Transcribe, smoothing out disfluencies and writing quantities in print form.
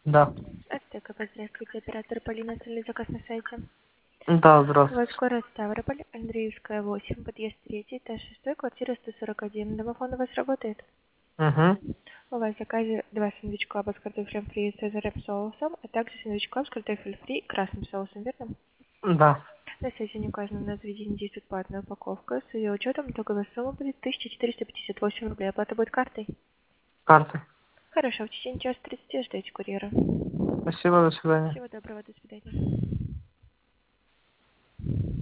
Да. СТК, здравствуйте, оператор Полина, оставили заказ на сайте. Да, У вас здравствуйте. город Ставрополь, Андреевская, 8, подъезд 3, этаж 6, квартира 141. Домофон у вас работает? Угу. У вас в заказе 2 сэндвич клаба с картофелем фри и цезарем соусом, а также сэндвич клаб с картофелем фри и красным соусом, верно? Да. На сайте не указано, на заведении действует платная упаковка. С ее учетом итоговая сумма будет 1458 рублей. Оплата будет картой? Карты. Хорошо, в течение часа 30 ждете курьера. Спасибо, до свидания. Всего доброго, до свидания.